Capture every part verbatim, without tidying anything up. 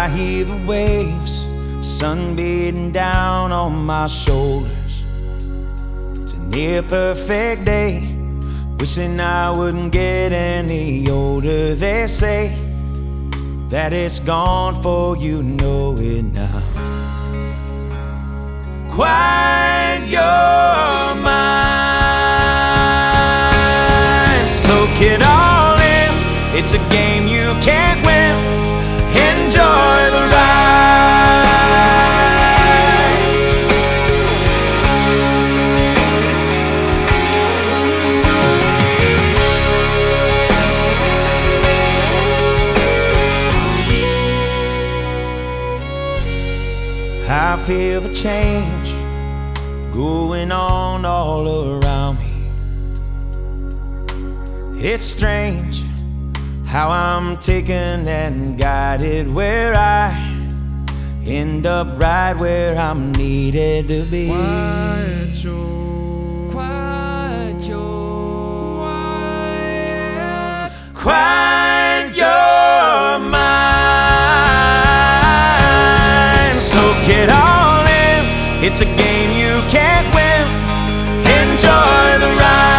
I hear the waves, sun beating down on my shoulders. It's a near perfect day, wishing I wouldn't get any older. They say that it's gone for you know it now. Quiet your mind, soak it all in. It's a game you can't win. Enjoy the ride. I feel the change going on all around me. It's strange how I'm taken and guided, where I end up right where I'm needed to be. Quiet your, quiet your, quiet, quiet your mind. Soak it all in. It's a game you can't win. Enjoy the ride.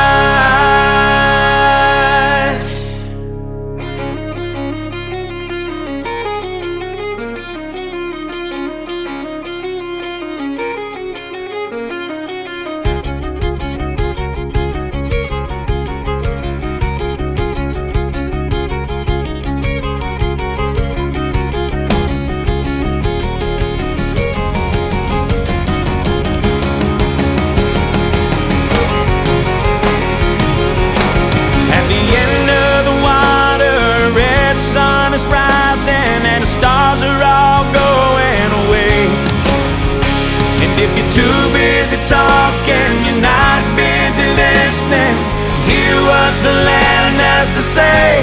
And the stars are all going away. And if you're too busy talking, you're not busy listening. Hear what the land has to say.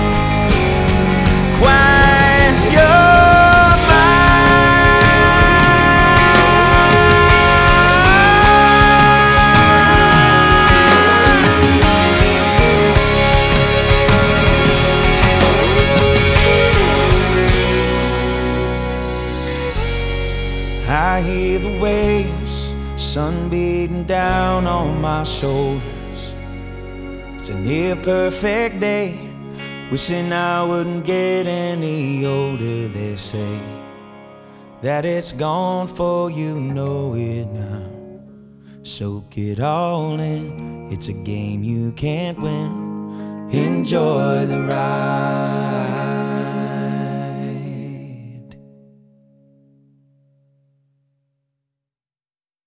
Quiet your I hear the waves, sun beating down on my shoulders. It's a near perfect day, wishing I wouldn't get any older. They say that it's gone for you know it now. Soak it all in, it's a game you can't win. Enjoy the ride.